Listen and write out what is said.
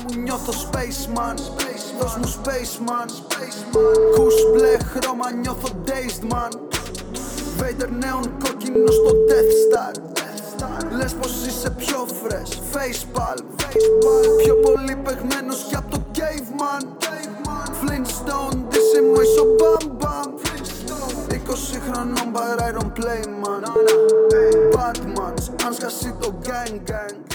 μου νιώθω spaceman. Δώσ' μου spaceman. Κους μπλε χρώμα νιώθω dazed man. Vader neon κόκκινο στο Death Star. Λες πως είσαι πιο fresh, facepalm. Πιο πολύ παιγμένος κι απ' το caveman. Flintstone, δύση μου είσαι ο Bam Bam. 20 χρονών but I don't play man. Batmans, αν σκάσει το gang gang.